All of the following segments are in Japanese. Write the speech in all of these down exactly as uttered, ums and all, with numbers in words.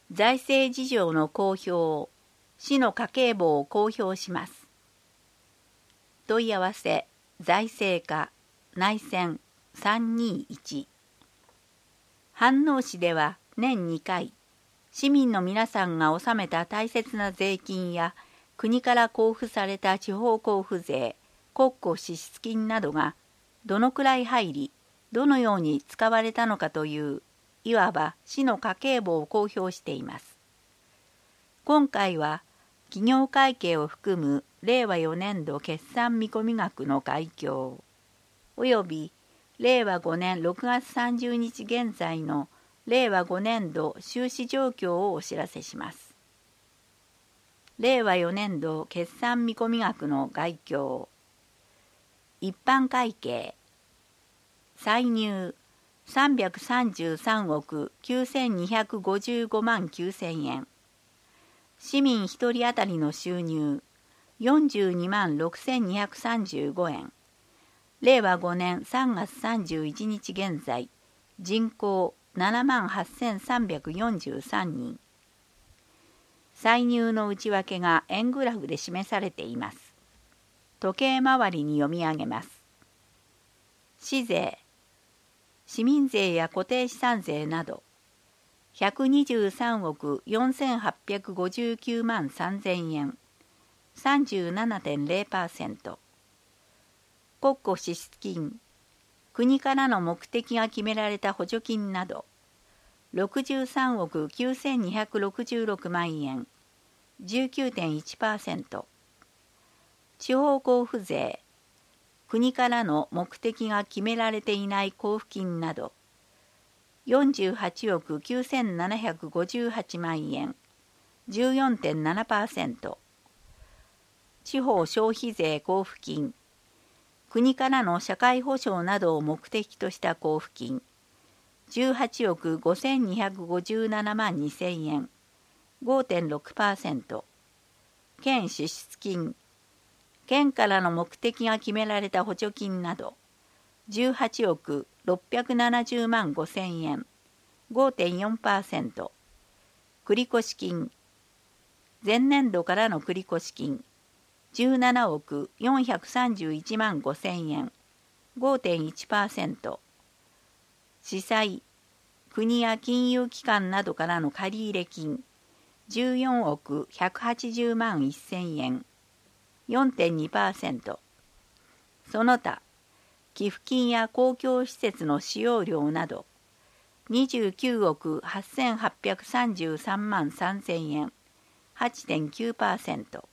財政事情の公表、市の家計簿を公表します。問い合わせ、財政課、内線さんにいち。飯能市では年にかい、市民の皆さんが納めた大切な税金や国から交付された地方交付税、国庫支出金などがどのくらい入り、どのように使われたのかという、いわば市の家計簿を公表しています。今回は企業会計を含むれいわよねんど決算見込み額の概況、およびれいわごねんろくがつさんじゅうにち現在のれいわごねんど収支状況をお知らせします。れいわよねんど決算見込み額の概況、一般会計、歳入さんびゃくさんじゅうさんおくきゅうせんにひゃくごじゅうごまんきゅうせんえん、市民ひとり当たりの収入よんじゅうにまんろくせんにひゃくさんじゅうごえん、れいわごねんさんがつさんじゅういちにち現在、人口ななまんはっせんさんびゃくよんじゅうさんにん。歳入の内訳が円グラフで示されています。時計回りに読み上げます。市税、市民税や固定資産税など、ひゃくにじゅうさんおくよんせんはっぴゃくごじゅうきゅうまんさんぜんえん、さんじゅうななてんれいパーセント。国庫支出金、国からの目的が決められた補助金など、ろくじゅうさんおくきゅうせんにひゃくろくじゅうろくまんえん、じゅうきゅうてんいちパーセント。地方交付税、国からの目的が決められていない交付金など、よんじゅうはちおくきゅうせんななひゃくごじゅうはちまんえん、じゅうよんてんななパーセント。地方消費税交付金、国からの社会保障などを目的とした交付金、じゅうはちおくごせんにひゃくごじゅうななまんにせんえん、ごてんろくパーセント。県支出金、県からの目的が決められた補助金など、じゅうはちおくろっぴゃくななじゅうまんごせんえん、ごてんよんパーセント。繰越金、前年度からの繰越金、じゅうななおくよんひゃくさんじゅういちまんごせんえん、ごてんいちパーセント。市債、国や金融機関などからの借入金、じゅうよんおくひゃくはちじゅうまんせんえん、よんてんにパーセント。その他、寄付金や公共施設の使用料など、にじゅうきゅうおくはっせんはっぴゃくさんじゅうさんまんさんぜんえん、はちてんきゅうパーセント。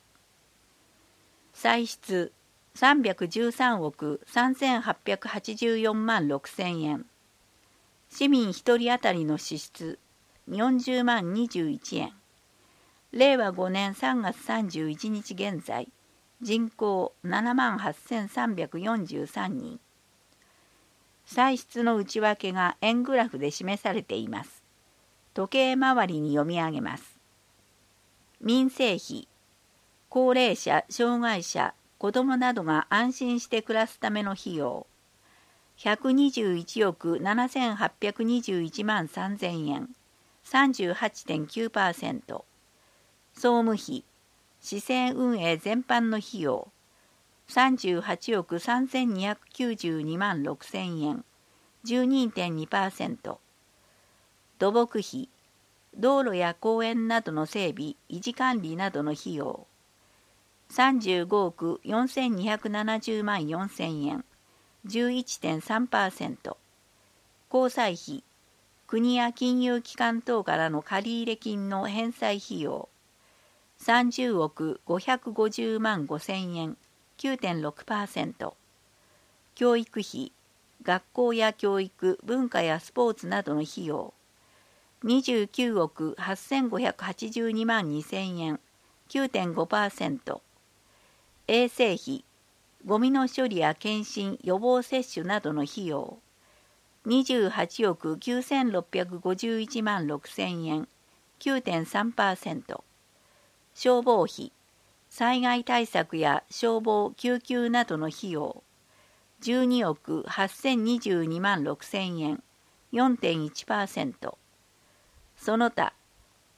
歳出さんびゃくじゅうさんおくさんぜんはっぴゃくはちじゅうよんまんろくせんえん、市民ひとり当たりの支出よんじゅうまんにじゅういちえん、れいわごねんさんがつさんじゅういちにち現在、人口ななまんはっせんさんびゃくよんじゅうさんにん。歳出の内訳が円グラフで示されています。時計回りに読み上げます。民生費、高齢者、障害者、子どもなどが安心して暮らすための費用、ひゃくにじゅういちおくななせんはっぴゃくにじゅういちまんさんぜんえん、さんじゅうはちてんきゅうパーセント。総務費、市政運営全般の費用、さんじゅうはちおくさんぜんにひゃくきゅうじゅうにまんろくせんえん、じゅうにてんにパーセント。土木費、道路や公園などの整備、維持管理などの費用、さんじゅうごおくよんせんにひゃくななじゅうまんよんせんえん、じゅういちてんさんパーセント。公債費、国や金融機関等からの借入金の返済費用、さんじゅうおくごひゃくごじゅうまんごせんえん、きゅうてんろくパーセント。教育費、学校や教育、文化やスポーツなどの費用、にじゅうきゅうおくはっせんごひゃくはちじゅうにまんにせんえん、きゅうてんごパーセント。衛生費、ゴミの処理や検診、予防接種などの費用、にじゅうはちおくきゅうせんろっぴゃくごじゅういちまんろくせんえん、きゅうてんさんパーセント。消防費、災害対策や消防・救急などの費用、じゅうにおくはっせんにじゅうにまんろくせんえん、よんてんいちパーセント。その他、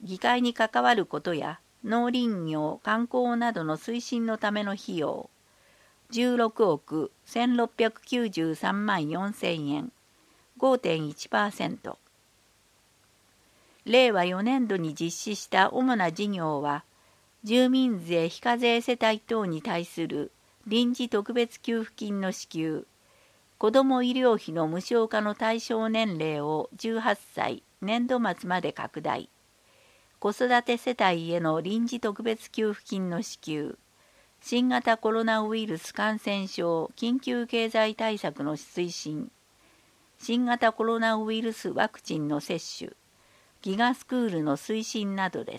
議会に関わることや農林業・観光などの推進のための費用、じゅうろくおくせんろっぴゃくきゅうじゅうさんまんよんせんえん、ごてんいちパーセント。れいわよねんどに実施した主な事業は、住民税非課税世帯等に対する臨時特別給付金の支給、子ども医療費の無償化の対象年齢をじゅうはっさい年度末まで拡大、子育て世帯への臨時特別給付金の支給、新型コロナウイルス感染症緊急経済対策の推進、新型コロナウイルスワクチンの接種、ギガスクールの推進などです。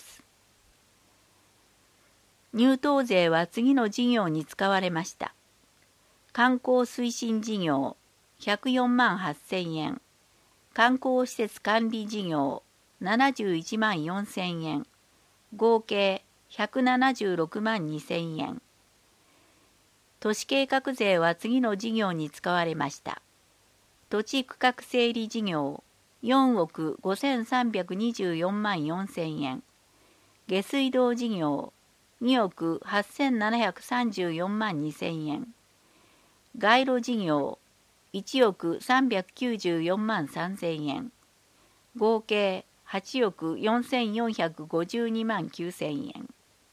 入島税は次の事業に使われました。観光推進事業ひゃくよんまんはっせんえん、観光施設管理事業ななじゅういちまんよんせんえん、合計ひゃくななじゅうろくまんにせんえん。都市計画税は次の事業に使われました。土地区画整理事業よんおくごせんさんびゃくにじゅうよんまんよんせんえん、下水道事業におくはっせんななひゃくさんじゅうよんまんにせんえん、街路事業いちおくさんびゃくきゅうじゅうよんまんさんぜんえん、合計はちおくよんせんよんひゃくごじゅうにまんきゅうせんえん。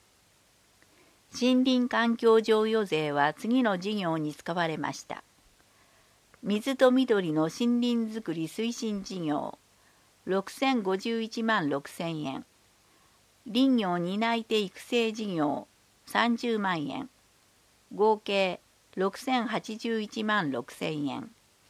森林環境譲与税は次の事業に使われました。水と緑の森林づくり推進事業ろくせんごじゅういちまんろくせんえん、林業担い手育成事業さんじゅうまんえん、合計ろくせんはちじゅういちまんろくせんえん。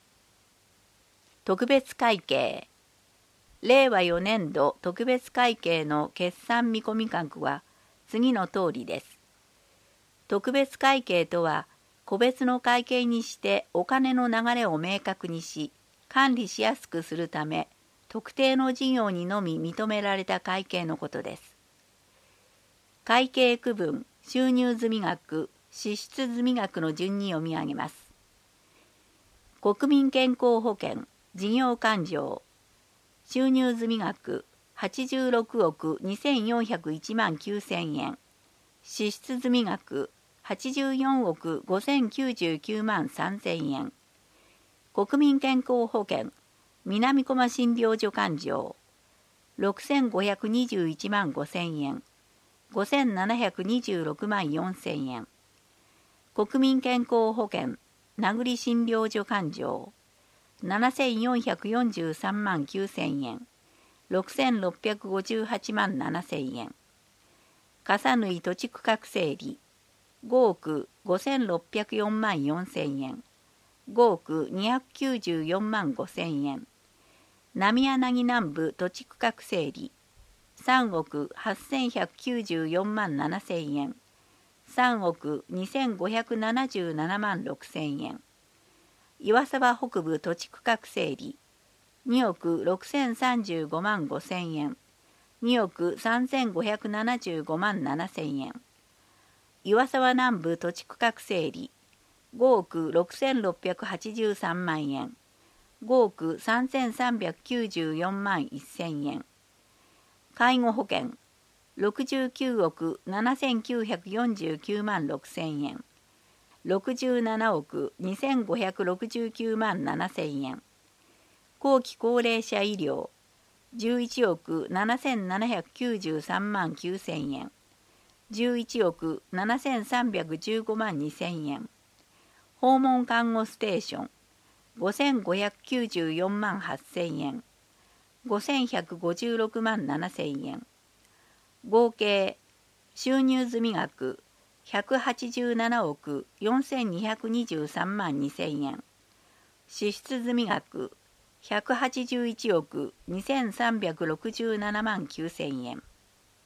特別会計れいわよねんど特別会計の決算見込み額は次の通りです。特別会計とは、個別の会計にしてお金の流れを明確にし、管理しやすくするため、特定の事業にのみ認められた会計のことです。会計区分、収入済額、支出済額の順に読み上げます。国民健康保険、事業勘定、収入済額はちじゅうろくおくにせんよんひゃくいちまんきゅうせんえん、支出済額はちじゅうよんおくごせんきゅうじゅうきゅうまんさんぜんえん、国民健康保険、南駒診療所勘定、ろくせんごひゃくにじゅういちまんごせんえん、ごせんななひゃくにじゅうろくまんよんせんえん、国民健康保険、名栗診療所勘定、ななせんよんひゃくよんじゅうさんまんきゅうせんえん、ろくせんろっぴゃくごじゅうはちまんななせんえん、笠縫土地区画整理、ごおくごせんろっぴゃくよんまんよんせんえん、ごおくにひゃくきゅうじゅうよんまんごせんえん、浪柳南部土地区画整理、さんおくはっせんひゃくきゅうじゅうよんまんななせんえん、さんおくにせんごひゃくななじゅうななまんろくせんえん、岩沢北部土地区画整理、におくろくせんさんじゅうごまんごせんえん、におくさんぜんごひゃくななじゅうごまんななせんえん、岩沢南部土地区画整理、ごおくろくせんろっぴゃくはちじゅうさんまんえん、ごおくさんぜんさんびゃくきゅうじゅうよんまんせんえん、介護保険、ろくじゅうきゅうおくななせんきゅうひゃくよんじゅうきゅうまんろくせんえん、ろくじゅうななおくにせんごひゃくろくじゅうきゅうまんななせんえん、後期高齢者医療、じゅういちおくななせんななひゃくきゅうじゅうさんまんきゅうせんえん、じゅういちおくななせんさんびゃくじゅうごまんにせんえん、訪問看護ステーション、ごせんごひゃくきゅうじゅうよんまんはっせんえん、ごせんひゃくごじゅうろくまんななせんえん、合計収入済額ひゃくはちじゅうななおくよんせんにひゃくにじゅうさんまんにせんえん、支出済額ひゃくはちじゅういちおくにせんさんびゃくろくじゅうななまんきゅうせんえん。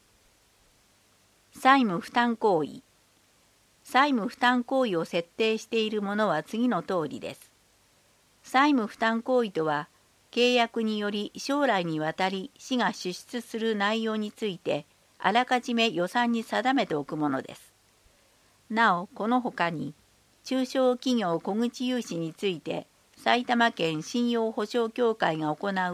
債務負担行為。債務負担行為を設定しているものは次の通りです。債務負担行為とは、契約により将来にわたり市が支出する内容について、あらかじめ予算に定めておくものです。なお、このほかに、中小企業小口融資について、埼玉県信用保証協会が行う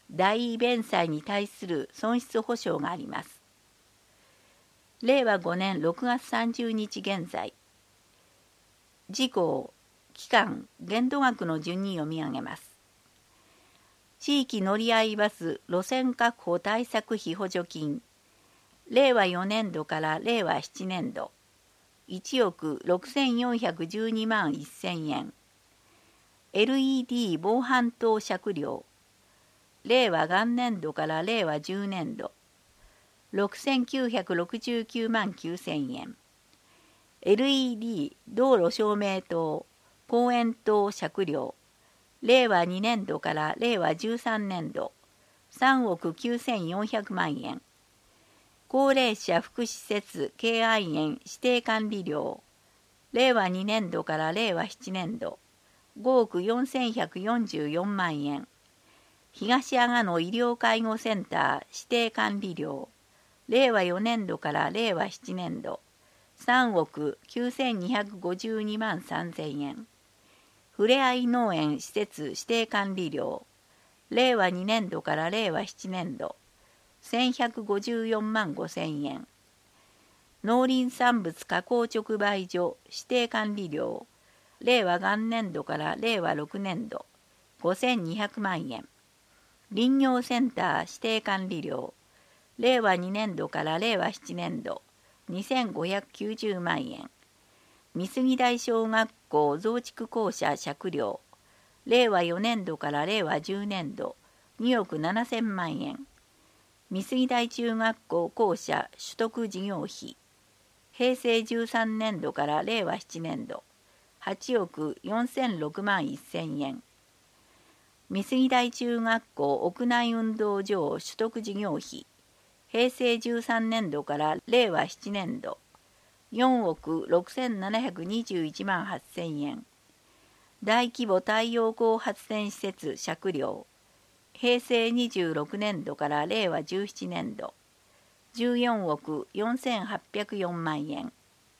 代位弁済に対する損失保証があります。れいわごねんろくがつさんじゅうにち現在、事項、期間、限度額の順に読み上げます。地域乗り合いバス路線確保対策費補助金、れいわよねんどかられいわななねんど、いちおくろくせんよんひゃくじゅうにまんせんえん。エルイーディー 防犯灯借料、れいわ元年度かられいわじゅうねんど、ろくせんきゅうひゃくろくじゅうきゅうまんきゅうせんえん。エルイーディー 道路照明灯、公園灯借料、れいわにねんどかられいわじゅうさんねんど、さんおくきゅうせんよんひゃくまんえん。高齢者福祉施設敬愛園指定管理料、れいわにねんどかられいわななねんど、ごおくよんせんひゃくよんじゅうよんまんえん。東阿賀野医療介護センター指定管理料、れいわよねんどかられいわななねんど、さんおくきゅうせんにひゃくごじゅうにまんさんぜんえん。ふれあい農園施設指定管理料、れいわにねんどかられいわななねんど、せんひゃくごじゅうよんまんごせんえん。農林産物加工直売所指定管理料、れいわ元年度かられいわろくねんど、ごせんにひゃくまんえん。林業センター指定管理料、れいわにねんどかられいわななねんど、にせんごひゃくきゅうじゅうまんえん。美杉台小学校増築校舎借料、れいわよねんどかられいわじゅうねんど、におくななせんまんえん。美杉台中学校校舎取得事業費、へいせいじゅうさんねんどかられいわななねんど、はちおくよんせんろくまんせんえん。美杉台中学校屋内運動場取得事業費、へいせいじゅうさんねんどかられいわななねんど、よんおくろくせんななひゃくにじゅういちまんはっせんえん。大規模太陽光発電施設借料、へいせいにじゅうろくねんどかられいわじゅうななねんど、じゅうよんおくよんせんはっぴゃくよんまんえん。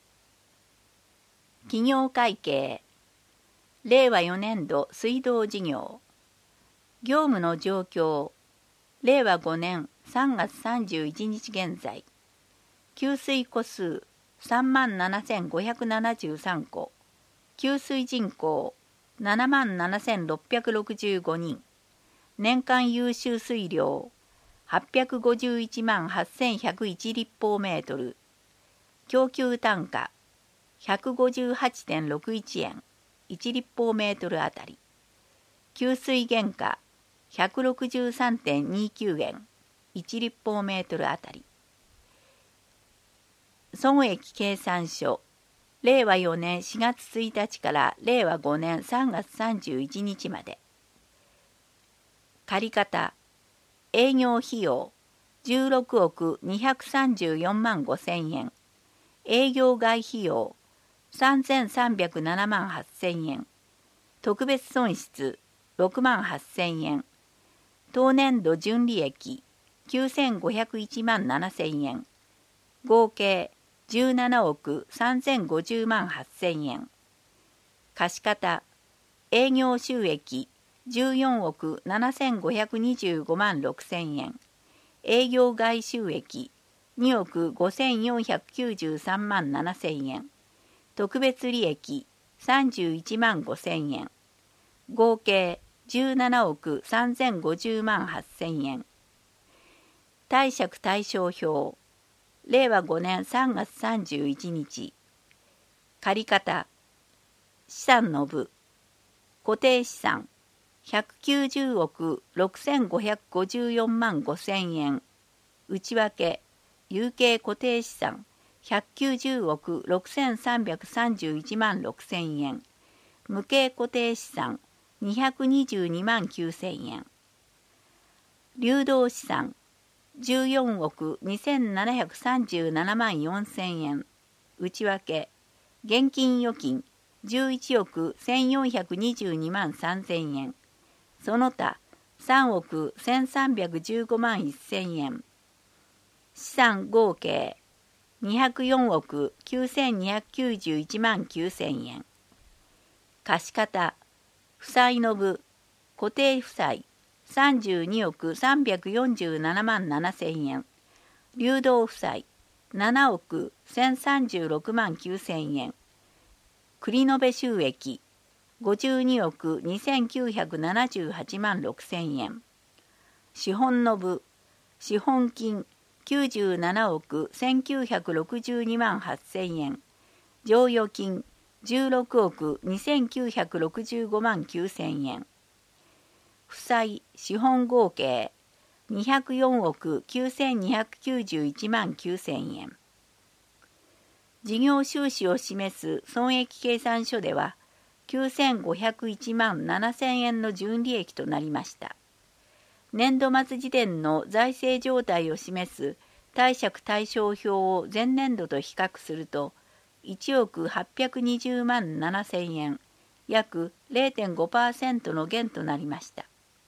企業会計、れいわよねんど水道事業、業務の状況、れいわごねんさんがつさんじゅういちにち現在、給水戸数さんまんななせんごひゃくななじゅうさんこ、給水人口ななまんななせんろっぴゃくろくじゅうごにん、年間優秀水量はっぴゃくごじゅういちまんはっせんひゃくいち立方メートル、供給単価 ひゃくごじゅうはちてんろくいちえんいち立方メートルあたり、給水原価 ひゃくろくじゅうさんてんにきゅうえんいち立方メートルあたり。損益計算書、れいわよねんしがつついたちかられいわごねんさんがつさんじゅういちにちまで。借方、営業費用じゅうろくおくにひゃくさんじゅうよんまんごせんえん、営業外費用さんぜんさんびゃくななまんはっせんえん、特別損失ろくまんはっせんえん、当年度純利益きゅうせんごひゃくいちまんななせんえん、合計じゅうななおくさんぜんごじゅうまんはっせんえん。貸方、営業収益じゅうよんおくななせんごひゃくにじゅうごまんろくせんえん、営業外収益におくごせんよんひゃくきゅうじゅうさんまんななせんえん、特別利益さんじゅういちまんごせんえん、合計じゅうななおくさんぜんごじゅうまんはっせんえん。貸借対照表、れいわごねんさんがつさんじゅういちにち。借方、資産の部、固定資産ひゃくきゅうじゅうおくろくせんごひゃくごじゅうよんまんごせんえん、内訳、有形固定資産ひゃくきゅうじゅうおくろくせんさんびゃくさんじゅういちまんろくせんえん、無形固定資産にひゃくにじゅうにまんきゅうせんえん。流動資産じゅうよんおくにせんななひゃくさんじゅうななまんよんせんえん、内訳、現金預金じゅういちおくせんよんひゃくにじゅうにまんさんぜんえん、その他さんおくせんさんびゃくじゅうごまんせんえん。資産合計にひゃくよんおくきゅうせんにひゃくきゅうじゅういちまんきゅうせんえん。貸方、負債の部、固定負債さんじゅうにおくさんびゃくよんじゅうななまんななせんえん。流動負債ななおくせんさんじゅうろくまんきゅうせんえん。繰延収益ごじゅうにおくにせんきゅうひゃくななじゅうはちまんろくせんえん。資本の部資本金きゅうじゅうななおくせんきゅうひゃくろくじゅうにまんはっせんえん。剰余金じゅうろくおくにせんきゅうひゃくろくじゅうごまんきゅうせんえん。負債資本合計にひゃくよんおくきゅうせんにひゃくきゅうじゅういちまんきゅうせんえん。事業収支を示す損益計算書ではきゅうせんごひゃくいちまんななせんえんの純利益となりました。年度末時点の財政状態を示す貸借対照表を前年度と比較するといちおくはっぴゃくにじゅうまんななせんえん、約 れいてんごパーセント の減となりました。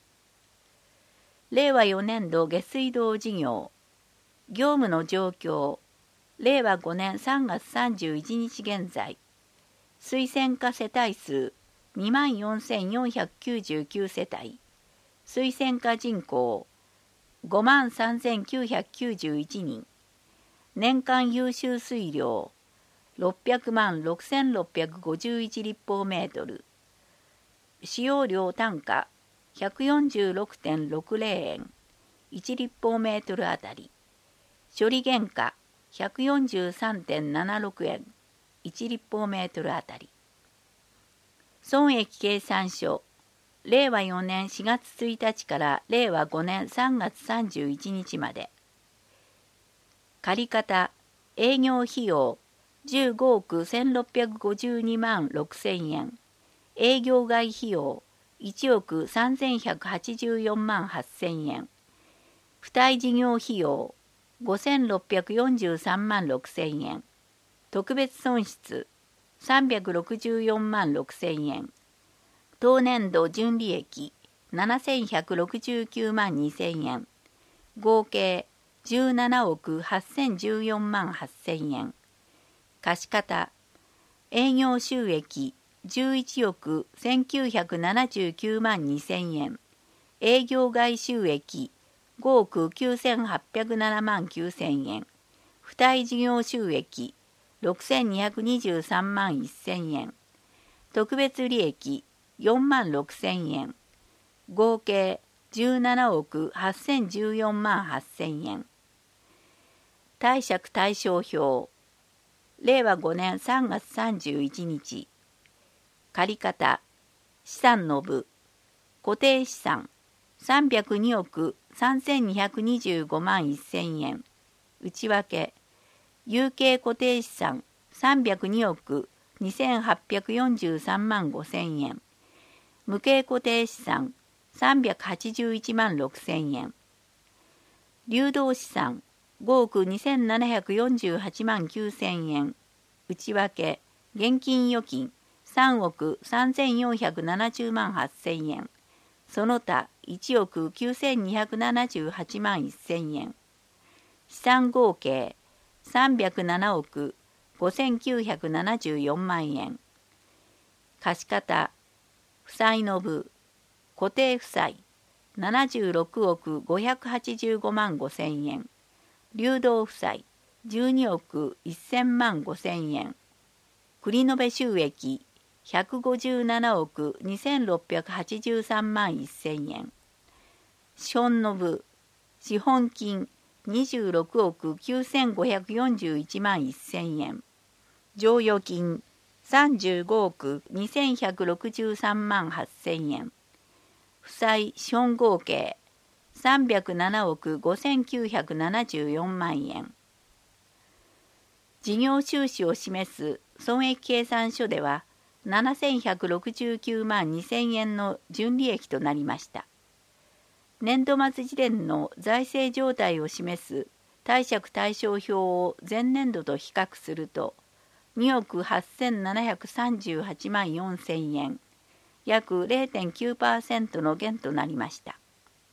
れいわよねんど下水道事業業務の状況れいわごねんさんがつさんじゅういちにち現在推薦化世帯数 にまんよんせんよんひゃくきゅうじゅうきゅう 世帯推薦化人口 ごまんさんぜんきゅうひゃくきゅうじゅういちにん年間優秀水量ろっぴゃくまんろくせんろっぴゃくごじゅういち立方メートル使用量単価 ひゃくよんじゅうろくてんろくぜろえんいち立方メートルあたり処理原価 ひゃくよんじゅうさんてんななろくえんいち立方メートルあたり損益計算書れいわよねんしがつついたちかられいわごねんさんがつさんじゅういちにちまで借方営業費用じゅうごおくせんろっぴゃくごじゅうにまんろくせんえん営業外費用いちおくさんぜんひゃくはちじゅうよんまんはっせんえん付帯事業費用ごせんろっぴゃくよんじゅうさんまんろくせんえん特別損失さんびゃくろくじゅうよんまんろくせんえん当年度純利益ななせんひゃくろくじゅうきゅうまんにせんえん合計じゅうななおくはっせんじゅうよんまんはっせんえん貸方営業収益じゅういちおくせんきゅうひゃくななじゅうきゅうまんにせんえん営業外収益ごおくきゅうせんはっぴゃくななまんきゅうせんえん付帯事業収益ろくせんにひゃくにじゅうさんまんせんえん特別利益よんまんろくせんえん合計じゅうななおくはっせんじゅうよんまんはっせんえん貸借対照表れいわごねんさんがつさんじゅういちにち借方資産の部固定資産さんびゃくにおくさんぜんにひゃくにじゅうごまんせんえん内訳有形固定資産さんびゃくにおくにせんはっぴゃくよんじゅうさんまんごせんえん無形固定資産さんびゃくはちじゅういちまんろくせんえん流動資産ごおくにせんななひゃくよんじゅうはちまんきゅうせんえん内訳現金預金さんおくさんぜんよんひゃくななじゅうまんはっせんえんその他いちおくきゅうせんにひゃくななじゅうはちまんせんえん資産合計さんびゃくななおくごせんきゅうひゃくななじゅうよんまんえん貸方負債の部固定負債ななじゅうろくおくごひゃくはちじゅうごまんごせんえん流動負債じゅうにおくせんまんごせんえん繰延収益ひゃくごじゅうななおくにせんろっぴゃくはちじゅうさんまんせんえん資本の部資本金にじゅうろくおくきゅうせんごひゃくよんじゅういちまんせんえん剰余金さんじゅうごおくにせんひゃくろくじゅうさんまんはっせんえん負債資本合計さんびゃくななおくごせんきゅうひゃくななじゅうよんまんえん事業収支を示す損益計算書ではななせんひゃくろくじゅうきゅうまんにせんえんの純利益となりました。年度末時点の財政状態を示す貸借対照表を前年度と比較するとにおくはっせんななひゃくさんじゅうはちまんよんせんえん約 れいてんきゅうパーセント の減となりました。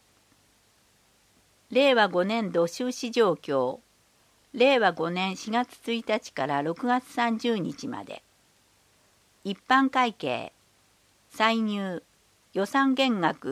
れいわごねんど収支状況れいわごねんしがつついたちからろくがつさんじゅうにちまで一般会計歳入予算減額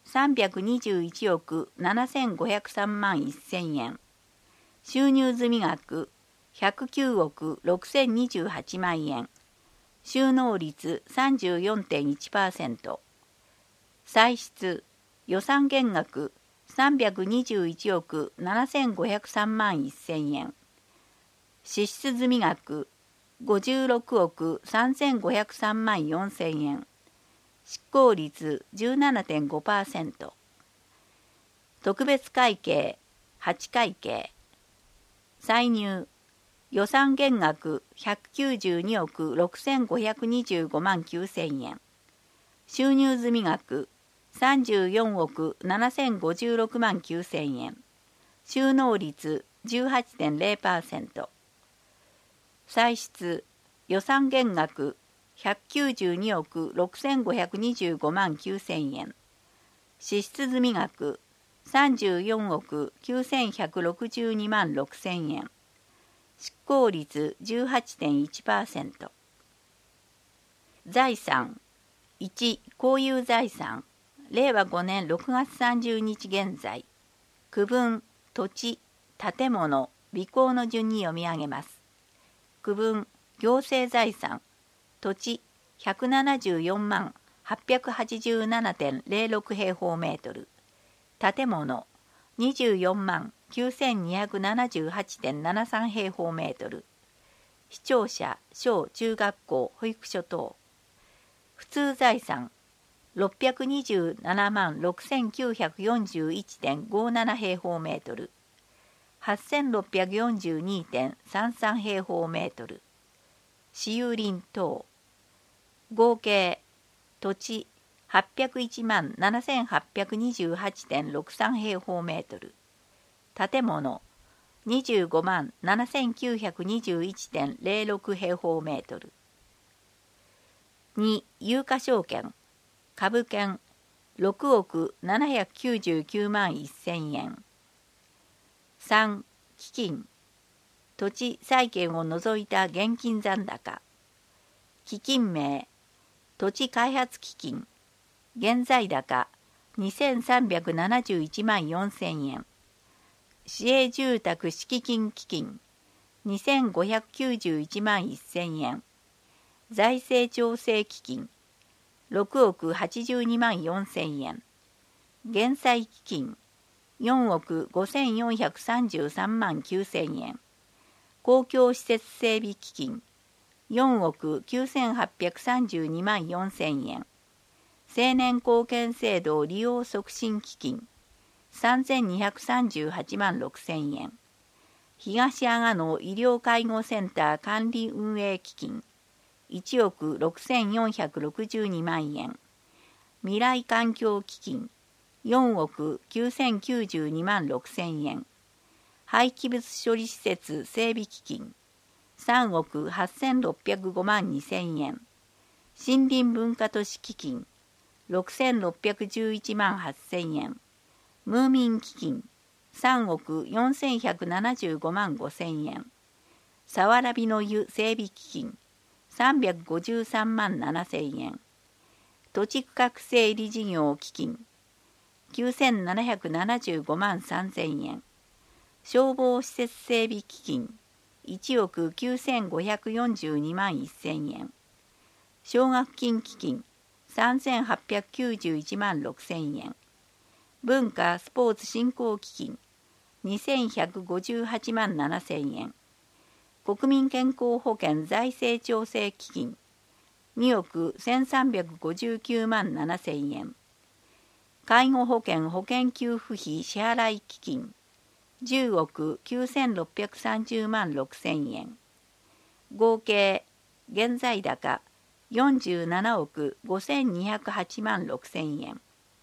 さんびゃくにじゅういちおくななせんごひゃくさんまんせんえん。収入済額ひゃくきゅうおくろくせんにじゅうはちまんえん。収納率 さんじゅうよんてんいちパーセント。歳出予算減額さんびゃくにじゅういちおくななせんごひゃくさんまんせんえん。支出済額ごじゅうろくおくさんぜんごひゃくさんまんよんせんえん。執行率 じゅうななてんごパーセント。特別会計はち会計。歳入予算減額ひゃくきゅうじゅうにおくろくせんごひゃくにじゅうごまんきゅうせんえん。収入済額さんじゅうよんおくななせんごじゅうろくまんきゅうせんえん。収納率 じゅうはちてんれいパーセント。歳出予算減額ひゃくきゅうじゅうにおくろくせんごひゃくにじゅうごまんきゅうせんえん。支出済額さんじゅうよんおくきゅうせんひゃくろくじゅうにまんろくせんえん。執行率 じゅうはちてんいちパーセント。財産いち公有財産れいわごねんろくがつさんじゅうにち現在。区分土地建物備考の順に読み上げます。区分行政財産土地ひゃくななじゅうよんまんはっぴゃくはちじゅうななてんれいろく平方メートル。建物にじゅうよんまんきゅうせんにひゃくななじゅうはちてんななさん平方メートル。市庁舎小中学校保育所等。普通財産ろっぴゃくにじゅうななまんろくせんきゅうひゃくよんじゅういちてんごなな平方メートル。はっせんろっぴゃくよんじゅうにてんさんさん平方メートル。私有林等。合計土地はっぴゃくいちまんななせんはっぴゃくにじゅうはちてんろくさん平方メートル。建物にじゅうごまんななせんきゅうひゃくにじゅういちてんれいろく平方メートル。に有価証券株券ろくおくななひゃくきゅうじゅうきゅうまんせんえん。さん基金土地債券を除いた現金残高。基金名土地開発基金現在高にせんさんびゃくななじゅういちまんよんせんえん。市営住宅敷金基金にせんごひゃくきゅうじゅういちまんせんえん。財政調整基金ろくおくはちじゅうにまんよんせんえん。減債基金よんおくごせんよんひゃくさんじゅうさんまんきゅうせんえん。公共施設整備基金よんおくきゅうせんはっぴゃくさんじゅうにまんよんせんえん。青年貢献制度利用促進基金さんぜんにひゃくさんじゅうはちまんろくせんえん。東阿賀野医療介護センター管理運営基金いちおくろくせんよんひゃくろくじゅうにまんえん。未来環境基金よんおくきゅうせんきゅうじゅうにまんろくせんえん。廃棄物処理施設整備基金さんおくはっせんろっぴゃくごまんにせんえん。森林文化都市基金ろくせんろっぴゃくじゅういちまんはっせんえん。ムーミン基金さんおくよんせんひゃくななじゅうごまんごせんえん。さわらびの湯整備基金さんびゃくごじゅうさんまんななせんえん。土地区画整理事業基金きゅうせんななひゃくななじゅうごまんさんぜんえん。消防施設整備基金いちおくきゅうせんごひゃくよんじゅうにまんせんえん。奨学金基金さんぜんはっぴゃくきゅうじゅういちまんろくせんえん。文化スポーツ振興基金にせんひゃくごじゅうはちまんななせんえん。国民健康保険財政調整基金におくせんさんびゃくごじゅうきゅうまんななせんえん。介護保険保険給付費支払い基金じゅうおくきゅうせんろっぴゃくさんじゅうまんろくせんえん。合計現在高よんじゅうななおくごせんにひゃくはちまんろくせんえん。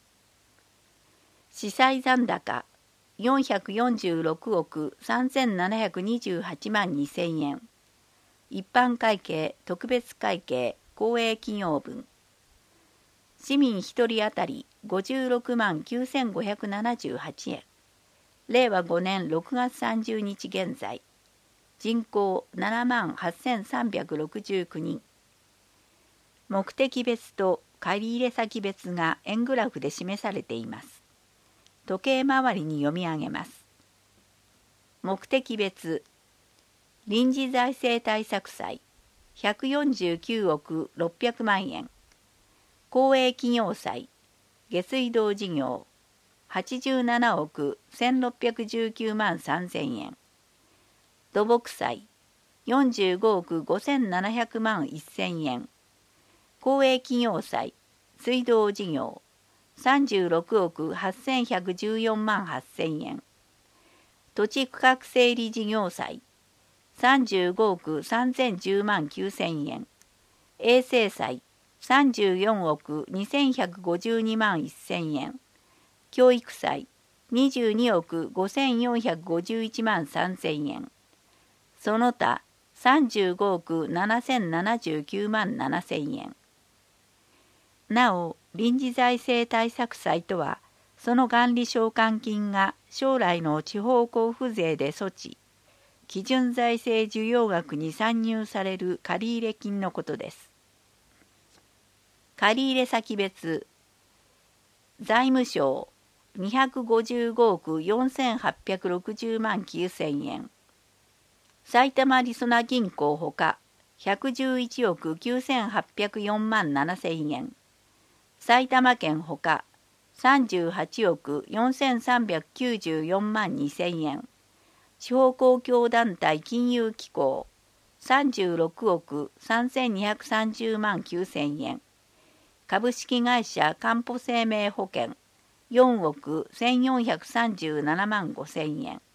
資産残高よんひゃくよんじゅうろくおくさんぜんななひゃくにじゅうはちまんにせんえん。一般会計特別会計公営企業分。市民ひとり当たりごじゅうろくまんきゅうせんごひゃくななじゅうはちえん。れいわごねんろくがつさんじゅうにち現在。人口ななまんはっせんさんびゃくろくじゅうきゅうにん。目的別と借入先別が円グラフで示されています。時計回りに読み上げます。目的別臨時財政対策債ひゃくよんじゅうきゅうおくろっぴゃくまんえん、公営企業債下水道事業はちじゅうななおくせんろっぴゃくじゅうきゅうまんさんぜんえん、土木債よんじゅうごおくごせんななひゃくまんせんえん、公営企業債水道事業さんじゅうろくおくはっせんひゃくじゅうよんまんはっせんえん、土地区画整理事業債さんじゅうごおくさんぜんじゅうまんきゅうせんえん、衛生債さんじゅうよんおくにせんひゃくごじゅうにまんせんえん、教育債にじゅうにおくごせんよんひゃくごじゅういちまんさんぜんえん、その他さんじゅうごおくななせんななじゅうきゅうまんななせんえん。なお、臨時財政対策債とは、その元利償還金が将来の地方交付税で措置、基準財政需要額に算入される借入金のことです。借入先別財務省にひゃくごじゅうごおくよんせんはっぴゃくろくじゅうまんきゅうせんえん、埼玉りそな銀行ほかひゃくじゅういちおくきゅうせんはっぴゃくよんまんななせんえん、埼玉県ほかさんじゅうはちおくよんせんさんびゃくきゅうじゅうよんまんにせんえん、地方公共団体金融機構さんじゅうろくおくさんぜんにひゃくさんじゅうまんきゅうせんえん、株式会社かんぽ生命保険よんおくせんよんひゃくさんじゅうななまんごせんえん。